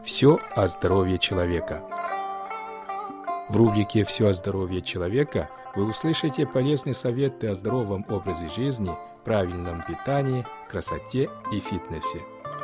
Все о здоровье человека. В рубрике «Все о здоровье человека» вы услышите полезные советы о здоровом образе жизни, правильном питании, красоте и фитнесе.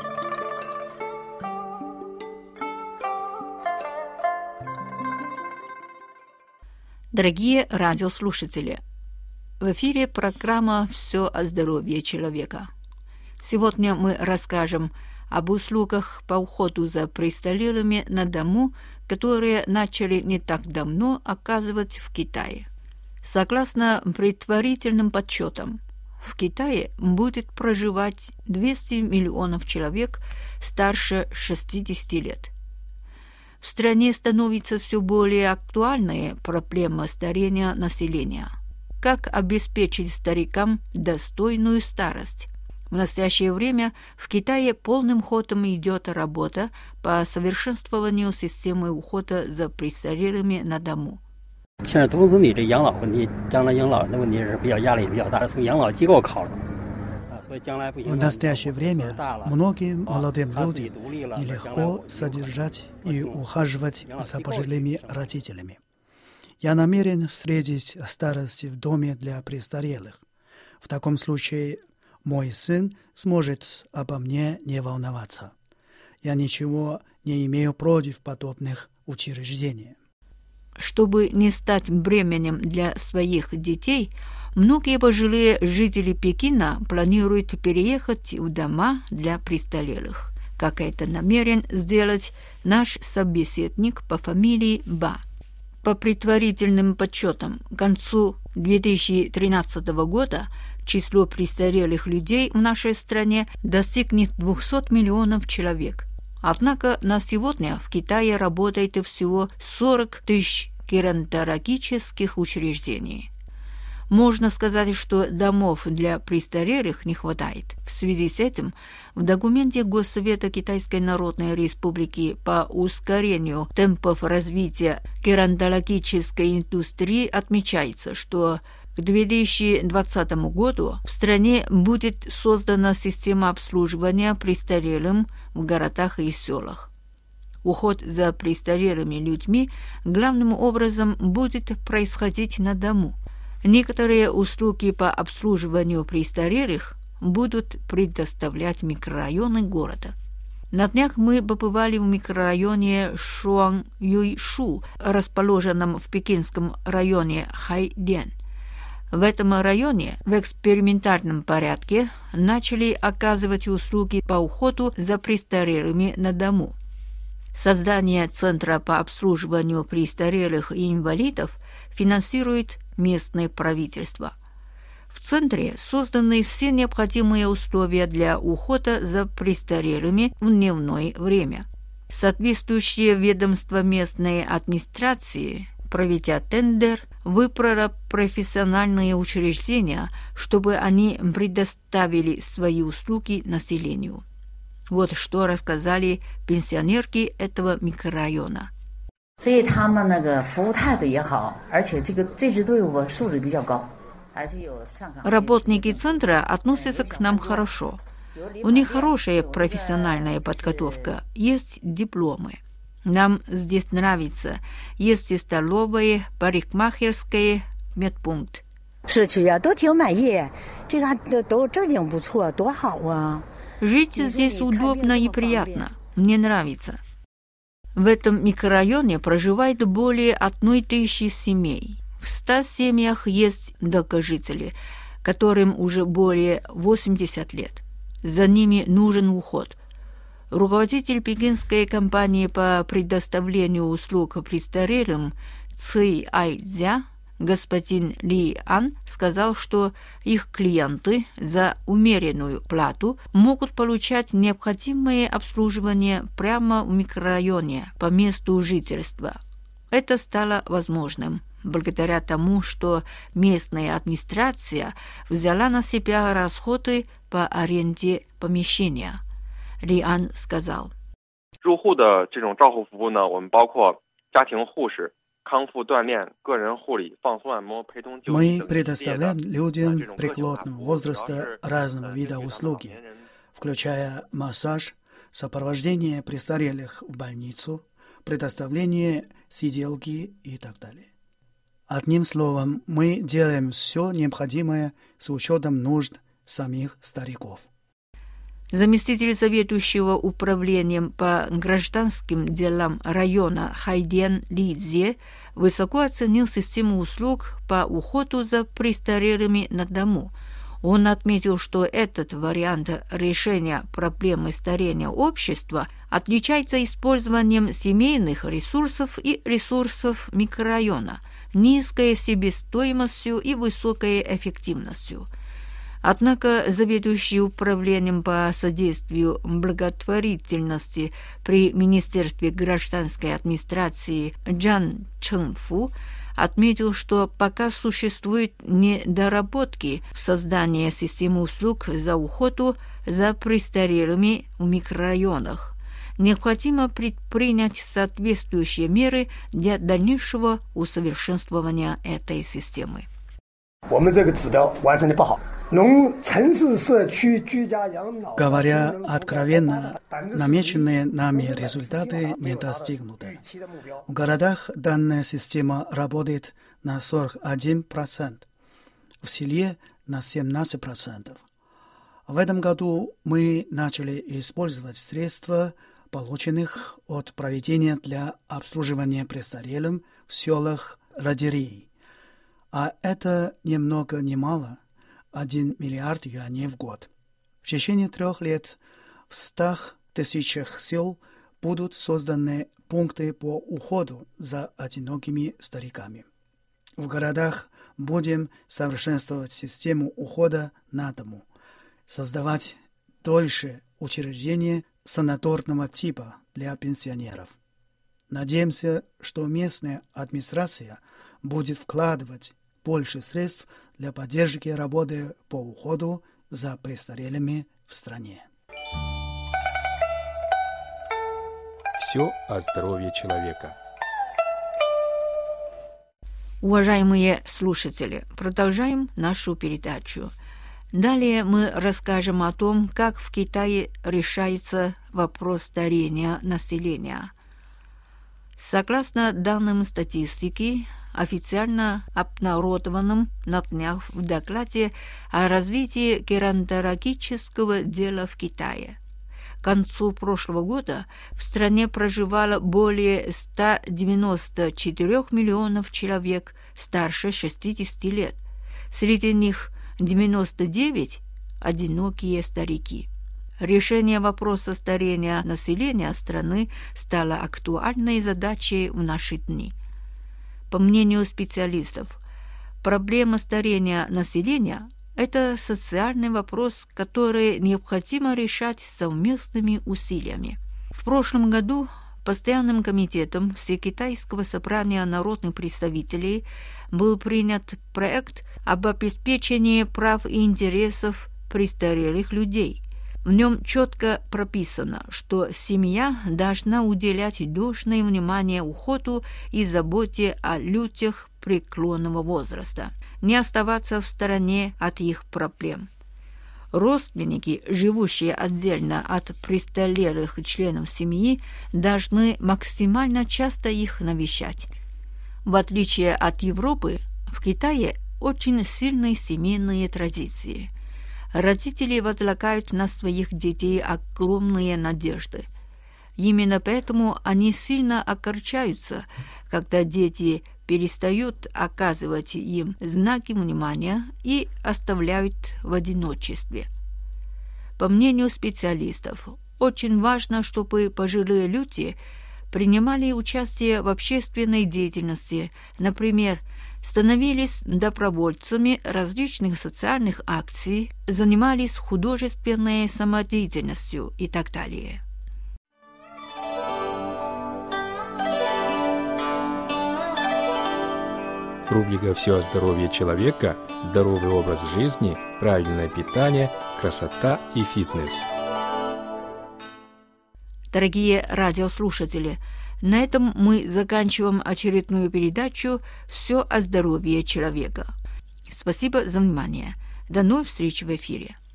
Дорогие радиослушатели, в эфире программа «Все о здоровье человека». Сегодня мы расскажем об услугах по уходу за престарелыми на дому, которые начали не так давно оказывать в Китае. Согласно предварительным подсчетам, в Китае будет проживать 200 миллионов человек старше 60 лет. В стране становится все более актуальной проблема старения населения. Как обеспечить старикам достойную старость? В настоящее время в Китае полным ходом идет работа по совершенствованию системы ухода за престарелыми на дому. В настоящее время многим молодым людям нелегко содержать и ухаживать за пожилыми родителями. Я намерен встретить старость в доме для престарелых. В таком случае мой сын сможет обо мне не волноваться. Я ничего не имею против подобных учреждений. Чтобы не стать бременем для своих детей, многие пожилые жители Пекина планируют переехать в дома для престарелых, как это намерен сделать наш собеседник по фамилии Ба. По предварительным подсчетам, к концу 2013 года число престарелых людей в нашей стране достигнет 200 миллионов человек. Однако на сегодня в Китае работает всего 40 тысяч геронтологических учреждений. Можно сказать, что домов для престарелых не хватает. В связи с этим в документе Госсовета Китайской Народной Республики по ускорению темпов развития геронтологической индустрии отмечается, что к 2020 году в стране будет создана система обслуживания престарелым в городах и селах. Уход за престарелыми людьми главным образом будет происходить на дому. Некоторые услуги по обслуживанию престарелых будут предоставлять микрорайоны города. На днях мы побывали в микрорайоне Шуан-Юйшу, расположенном в пекинском районе Хайден. В этом районе в экспериментальном порядке начали оказывать услуги по уходу за престарелыми на дому. Создание Центра по обслуживанию престарелых и инвалидов финансирует местное правительство. В Центре созданы все необходимые условия для ухода за престарелыми в дневное время. Соответствующее ведомство местной администрации, проведя тендер, выбрало профессиональные учреждения, чтобы они предоставили свои услуги населению. Вот что рассказали пенсионерки этого микрорайона. Работники центра относятся к нам хорошо. У них хорошая профессиональная подготовка, есть дипломы. Нам здесь нравится. Есть и столовая, парикмахерская, медпункт. Жить здесь удобно и приятно. Мне нравится. В этом микрорайоне проживает более 1000 семей. В 100 семьях есть долгожители, которым уже более 80 лет. За ними нужен уход. Руководитель пекинской компании по предоставлению услуг престарелым Ци Айцзя, господин Ли Ан, сказал, что их клиенты за умеренную плату могут получать необходимое обслуживание прямо в микрорайоне по месту жительства. Это стало возможным благодаря тому, что местная администрация взяла на себя расходы по аренде помещения. Ли Ан сказал: Мы предоставляем людям преклонного возраста разного вида услуги, включая массаж, сопровождение престарелых в больницу, предоставление сиделки и так далее. Одним словом, мы делаем все необходимое с учетом нужд самих стариков. Заместитель заведующего управлением по гражданским делам района Хайден Лидзе высоко оценил систему услуг по уходу за престарелыми на дому. Он отметил, что этот вариант решения проблемы старения общества отличается использованием семейных ресурсов и ресурсов микрорайона, низкой себестоимостью и высокой эффективностью. Однако заведующий управлением по содействию благотворительности при Министерстве гражданской администрации Джан Чэнфу отметил, что пока существуют недоработки в создании системы услуг за уходу за престарелыми в микрорайонах. Необходимо предпринять соответствующие меры для дальнейшего усовершенствования этой системы. Говоря откровенно, намеченные нами результаты не достигнуты. В городах данная система работает на 41%, в селе на 17%. В этом году мы начали использовать средства, полученных от проведения для обслуживания престарелых в селах лагерей. А это ни много ни мало 1 миллиард юаней в год. В течение 3 лет в 100 тысячах сел будут созданы пункты по уходу за одинокими стариками. В городах будем совершенствовать систему ухода на дому, создавать дольше учреждения санаторного типа для пенсионеров. Надеемся, что местная администрация будет вкладывать больше средств для поддержки работы по уходу за престарелыми в стране. Все о здоровье человека. Уважаемые слушатели, продолжаем нашу передачу. Далее мы расскажем о том, как в Китае решается вопрос старения населения. Согласно данным статистики, официально обнародованным на днях в докладе о развитии геронтологического дела в Китае. К концу прошлого года в стране проживало более 194 миллионов человек старше 60 лет. Среди них 99 – одинокие старики. Решение вопроса старения населения страны стало актуальной задачей в наши дни. По мнению специалистов, проблема старения населения – это социальный вопрос, который необходимо решать совместными усилиями. В прошлом году Постоянным комитетом Всекитайского собрания народных представителей был принят проект об обеспечении прав и интересов престарелых людей. В нем четко прописано, что семья должна уделять должное внимание уходу и заботе о людях преклонного возраста, не оставаться в стороне от их проблем. Родственники, живущие отдельно от престарелых членов семьи, должны максимально часто их навещать. В отличие от Европы, в Китае очень сильные семейные традиции. Родители возлагают на своих детей огромные надежды. Именно поэтому они сильно огорчаются, когда дети перестают оказывать им знаки внимания и оставляют в одиночестве. По мнению специалистов, очень важно, чтобы пожилые люди принимали участие в общественной деятельности, например, становились добровольцами различных социальных акций, занимались художественной самодеятельностью и так далее. Рубрика «Все о здоровье человека», здоровый образ жизни, правильное питание, красота и фитнес. Дорогие радиослушатели, на этом мы заканчиваем очередную передачу «Все о здоровье человека». Спасибо за внимание. До новых встреч в эфире.